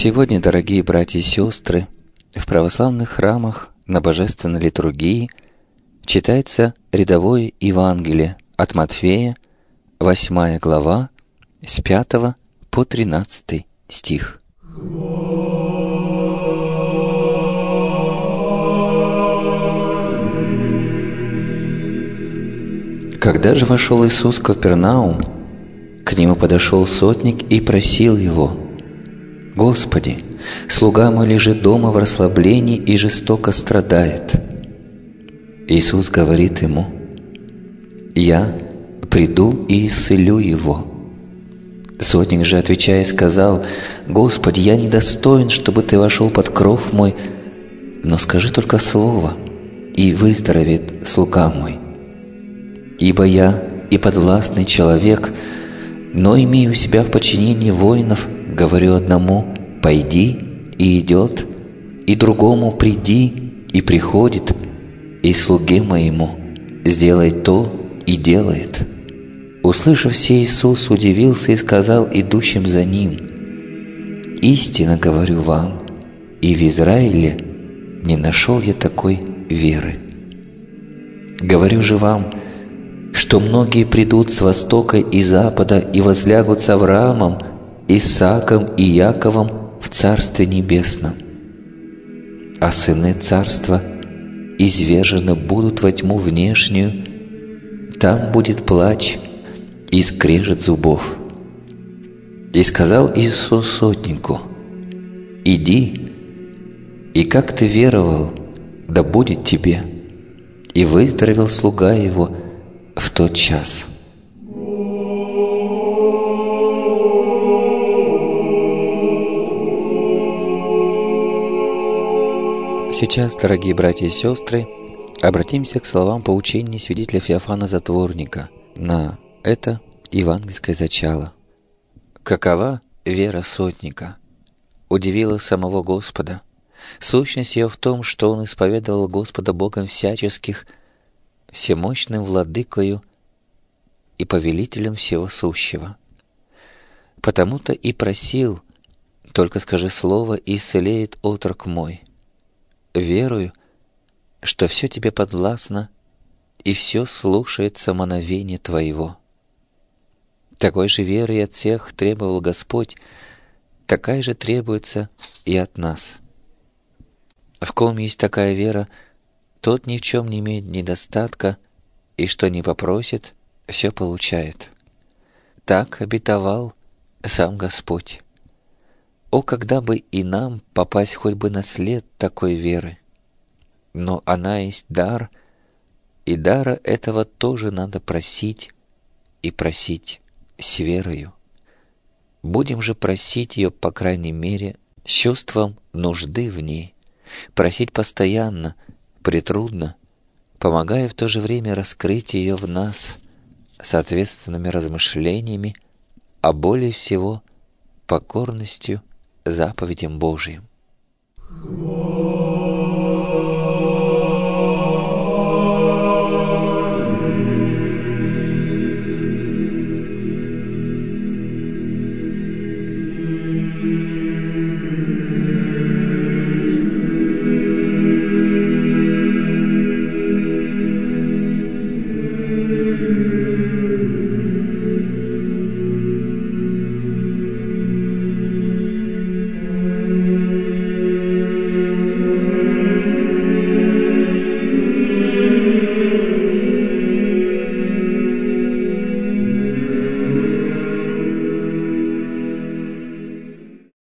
Сегодня, дорогие братья и сестры, в православных храмах на божественной литургии читается рядовое Евангелие от Матфея, 8 глава, с 5 по 13 стих. Когда же вошел Иисус в Капернаум, к нему подошел сотник и просил его: «Господи, слуга мой лежит дома в расслаблении и жестоко страдает». Иисус говорит ему: «Я приду и исцелю его». Сотник же, отвечая, сказал: «Господи, я недостоин, чтобы Ты вошел под кров мой, но скажи только слово, и выздоровеет слуга мой. Ибо я и подвластный человек, но имею себя в подчинении воинов, говорю одному: пойди, и идет, и другому: приди, и приходит, и слуге моему: сделай то, и делает». Услышав сей, Иисус удивился и сказал идущим за Ним: «Истинно говорю вам, и в Израиле не нашел я такой веры. Говорю же вам, что многие придут с востока и запада и возлягут с Авраамом, Исааком и Яковом в Царстве Небесном. А сыны Царства извержены будут во тьму внешнюю, там будет плач и скрежет зубов». И сказал Иисус сотнику: «Иди, и как ты веровал, да будет тебе». И выздоровел слуга его в тот час. Сейчас, дорогие братья и сестры, обратимся к словам поучения святителя Феофана Затворника на это евангельское зачало. Какова вера сотника? Удивила самого Господа. Сущность ее в том, что он исповедовал Господа Богом всяческих, всемощным владыкою и повелителем всего сущего. Потому-то и просил: только скажи слово, и исцелеет отрок мой. Верую, что все тебе подвластно, и все слушается мановения твоего. Такой же веры от всех требовал Господь, такая же требуется и от нас. В ком есть такая вера, тот ни в чем не имеет недостатка, и что не попросит, все получает. Так обетовал сам Господь. О, когда бы и нам попасть хоть бы на след такой веры! Но она есть дар, и дара этого тоже надо просить, и просить с верою. Будем же просить ее, по крайней мере, с чувством нужды в ней, просить постоянно, притрудно, помогая в то же время раскрыть ее в нас соответственными размышлениями, а более всего покорностью заповедям Божиим.